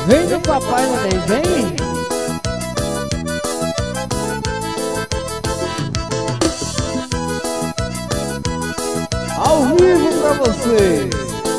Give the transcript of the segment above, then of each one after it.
Vem do papai, neném, vem. Ao vivo pra vocês.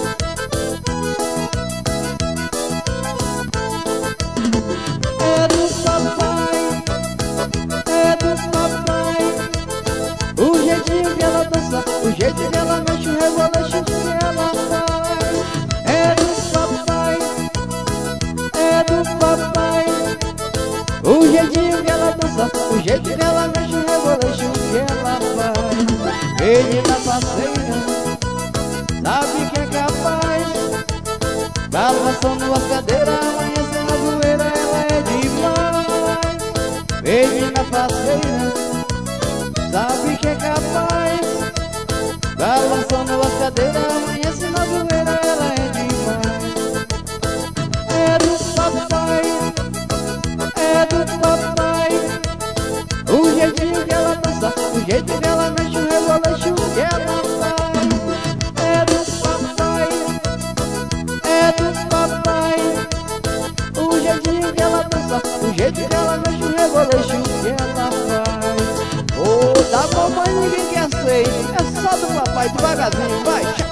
É do papai, é do papai. O jeitinho que ela dança, o jeito que ela mexe, o reboleixo que ela faz. É do papai, é do papai. O jeitinho que ela dança, o jeito que ela mexe, o reboleixo que ela faz. Menina parceira, sabe que é capaz, balançando as cadeiras, amanhecendo a zoeira, ela é demais. Menina parceira, sabe que é capaz, balançando as cadeiras, amanhecendo a zoeira, ela é demais. É do papai, é do papai. O jeitinho que ela dança, o jeito que ela mexe, o reboleixo que ela faz. É do papai, é do papai. O jeitinho que ela dança, o jeito que ela mexe, o reboleixo que ela faz. Ô, da mamãe ninguém quer ser, é só do papai, devagarzinho, vai.